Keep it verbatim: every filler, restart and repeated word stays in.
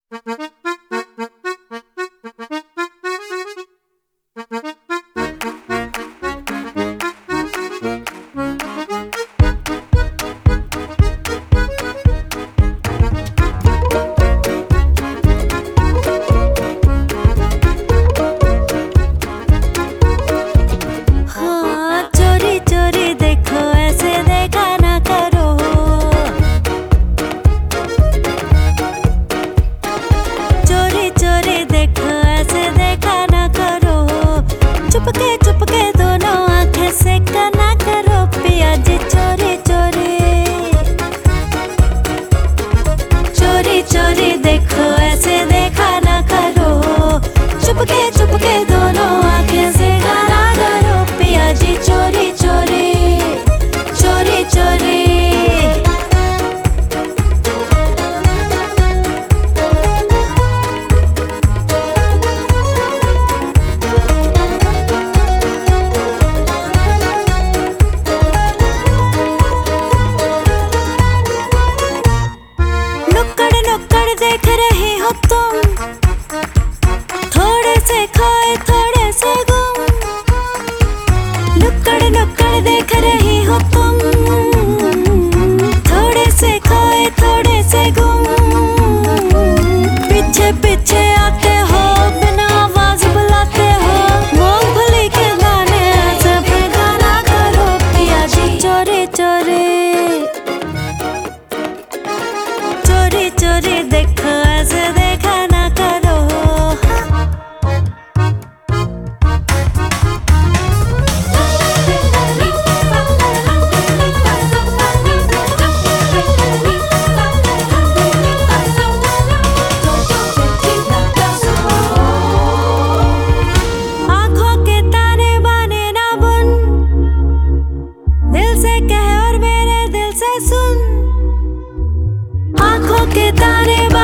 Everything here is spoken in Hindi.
देख रहे हो तुम, थोड़े से खाए थोड़े से गुम। नुक्कड़ नुक्कड़ देख रही हो तुम, थोड़े से खाए थोड़े से गुम। पीछे पीछे आते हो, बिना आवाज बुलाते हो। मूंगफली के दाने ऐसे फेंका ना करो पिया जी, चोरी चोरी चोरी चोरी देखो, ऐसे देखा ना करो। आंखों के ताने बाने ना बुन, दिल से कह और मेरे दिल से सुन। आंखों के ताने